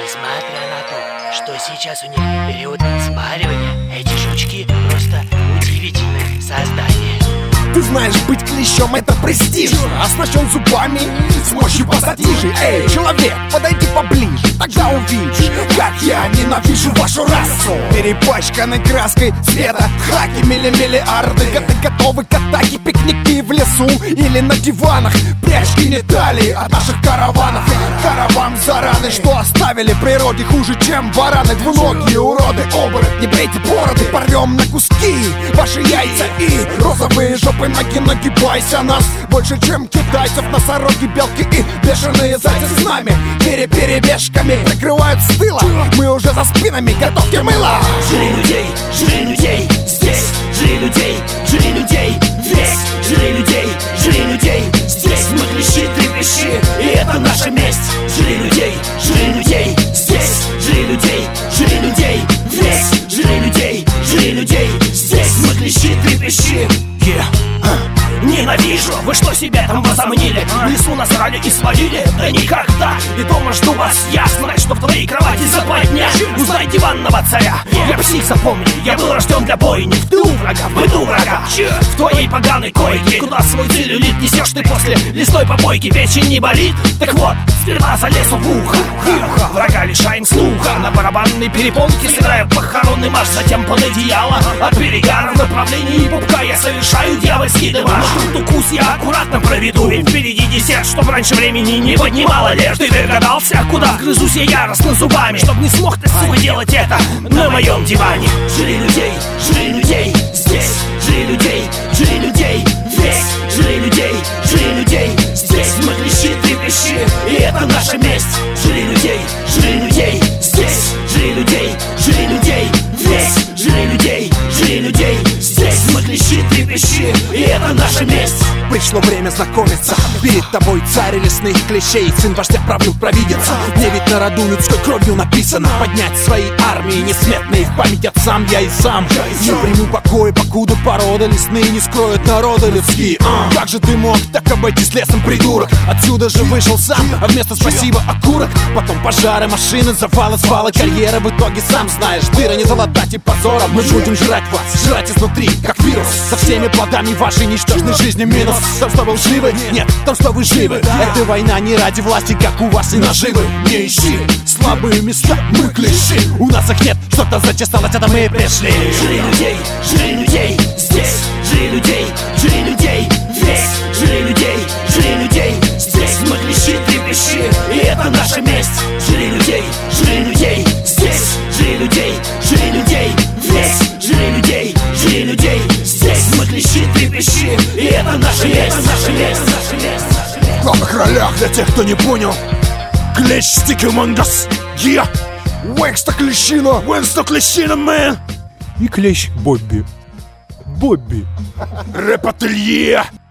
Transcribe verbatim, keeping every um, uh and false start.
Несмотря на то, что сейчас у них период спаривания, эти жучки просто удивительные создания. Ты знаешь, быть клещом — это престижно, оснащен зубами с мощью пассатижей. Эй, человек, подойди поближе, тогда увидишь, как я ненавижу вашу расу. Перепачканной краской цвета хаки мили-миллиарды. Готы готовы к атаке, пикники в лесу или на диванах. Прячь гениталии от наших караванов. Караван заразы, что оставили природе хуже, чем бараны. Двуногие уроды, оборотни, брейте бороды. Порвем на куски ваши яйца и розовые жопы. Ноги, нагибайся, нас больше, чем китайцев. Носороги, белки и бешеные зайцы с нами переперебежками прикрывают с тыла. Мы уже за спинами, готовьте мыло. Жри людей, жри людей, здесь жри людей, жри людей, здесь жри людей, жри людей, здесь мы клещи, трепещи, и это наша месть. Жри людей, жри людей, здесь жри людей, жри людей, здесь жри людей, жри людей, здесь мы клещи, трепещи. Yeah. Ненавижу, вы что себе там возомнили? В лесу насрали и свалили? Да никогда! И дома жду вас, ясно, что в твоей кровати за два дня. Узнай диванного царя. Я псих, запомни, я был рожден для бойни. В тылу врага, в быту врага. В твоей поганой койке, куда свой целлюлит несешь ты после лесной попойки. Печень не болит? Так вот, сперва залезу в ухо. Врага лишаем слуха. На барабанной перепонке сыграю похоронный марш. Затем под одеяло от перегара в направлении пупка я совершаю дьявольский демарш. Тут укус я аккуратно проведу, ведь впереди десерт, чтоб раньше времени не поднимала лишь. Ты догадался, куда грызусь я яростно зубами, чтоб не смог ты, сука, делать это на моем диване. Жри людей, жри людей, здесь жри людей, жри людей, здесь жри людей, жри людей, здесь мы клещи, трепещи, и это наша месть. Жри людей, жри людей, здесь жри людей, жри людей, здесь жри людей, жри людей, здесь мы клещи, трепещи, и это наша месть. Пришло время знакомиться. Перед тобой царь лесных клещей, сын вождя правил провидец. Мне ведь на роду людской кровью написано поднять свои армии несметные в память отцам я и сам. Не приму покоя, покуда породы лесные не скроют народы людские. а. Как же ты мог так обойтись лесом, придурок? Отсюда же вышел сам, а вместо спасибо окурок. Потом пожары, машины, завалы, свалы, карьера. В итоге сам знаешь, дыра не залатать и позором. Мы будем жрать вас, жрать изнутри, как вирус. Со всеми плодами вашей ничтожной жизни минус. Там, что вы живы? Нет, там, что вы живы. Эта война не ради власти, как у вас и наживы. Не ищи слабые места, мы клещи. У нас их нет, что-то зачесалось, это мы пришли. Жри людей, жри людей, здесь жри людей, жри людей, здесь жри людей, жри людей, здесь мы клещи, трепещи, и это наша месть. Жри людей, жри людей, здесь жри людей, жри людей, здесь жри людей, жри людей, здесь мы клещи, трепещи, и это наша месть, наша месть, наша месть. В главных ролях, для тех, кто не понял, клещ Sticky Mangas, yeah! Уэнкста Клещина, Уэнкста Клещина, мэн! И клещ Бобби. Бобби. Рэп-ателье!